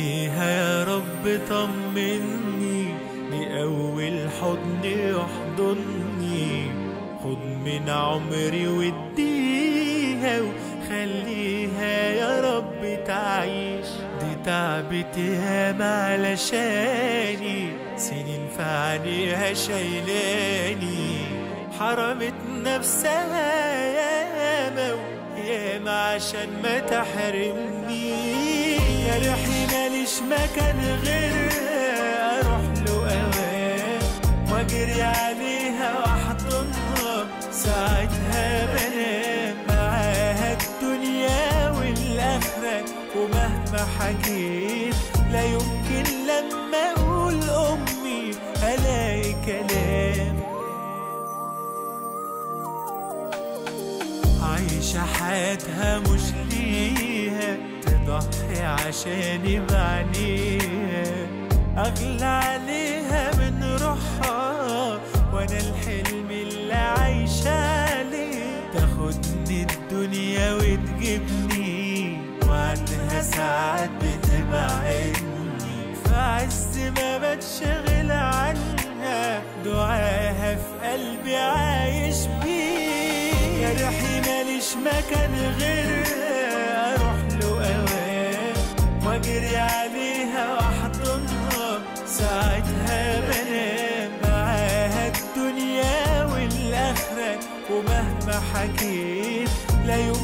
عليها يا رب طمني، لأول حضن يحضني، خد من عمري واديها وخليها يا رب تعيش. دي تعبت ياما علشاني، سنين في عينيها شايلاني، حرمت نفسها ياما وياما عشان ما تحرمني. يا ريحي ماليش مكان غيرها، اروح له اوام واجري عليها واحضنها، ساعتها بنام معاها الدنيا والاخره. ومهما حكيت لا يمكن لما اقول امي الاقي كلام. عايشة حياتها مش ليها، تضحي عشاني بعينيها، أغلى عليها من روحها وأنا الحلم اللي عايشة عليه. تاخدني الدنيا وتجيبني، وعنها ساعات بتبعدني، في عز ما بتشغل عنها دعاها في قلبي عايش بيه. يا ريحي ماليش مكان غيرها، اروح له اوام واجري عليها واحضنها، ساعتها بنام معاها الدنيا والاخره. ومهما حكيت لا